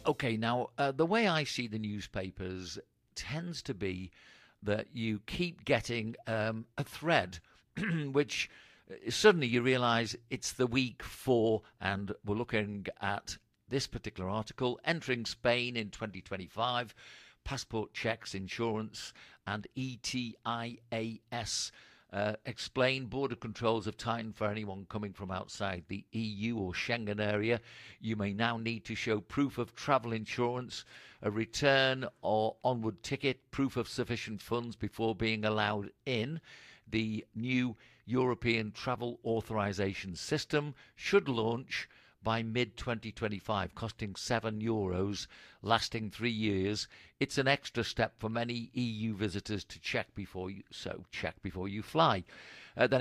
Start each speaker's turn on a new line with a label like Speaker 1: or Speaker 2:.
Speaker 1: Okay, now the way I see the newspapers tends to be that you keep getting a thread, which suddenly you realize it's the week for, and we're looking at this particular article entering Spain in 2025, passport checks, insurance, and ETIAS. Explain border controls have tightened for anyone coming from outside the EU or Schengen area. You may now need to show proof of travel insurance, a return or onward ticket, proof of sufficient funds before being allowed in. The new European Travel Authorization System should launch by mid 2025, costing €7, lasting 3 years. It's an extra step for many EU visitors to check before you fly. Then